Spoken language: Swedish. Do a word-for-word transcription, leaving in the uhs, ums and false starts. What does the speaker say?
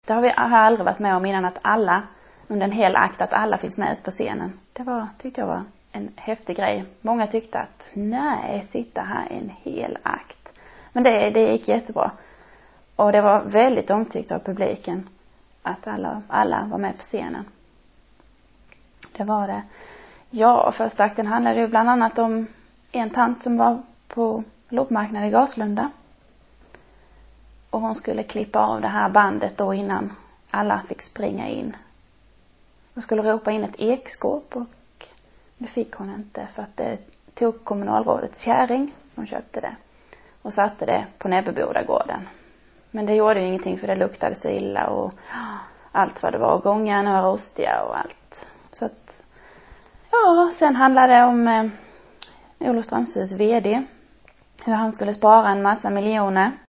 Det har vi har aldrig varit med om innan, att alla under en hel akt, att alla finns med på scenen. Det var, tyckte jag var en häftig grej. Många tyckte att nej, sitta här en hel akt. Men det, det gick jättebra. Och det var väldigt omtyckt av publiken att alla, alla var med på scenen. Det var det. Ja, första akten handlade ju bland annat om en tant som var på lopmarknaden i Gaslunda. Och hon skulle klippa av det här bandet då innan alla fick springa in. Hon skulle ropa in ett ekskåp, och det fick hon inte för att det tog kommunalrådets kärring. Hon köpte det och satte det på Näbbebodagården. Men det gjorde ju ingenting, för det luktade så illa och allt vad det var. Gångarna var rostiga och allt. Så att, ja, sen handlade det om eh, Olofströmshus vd. Hur han skulle spara en massa miljoner.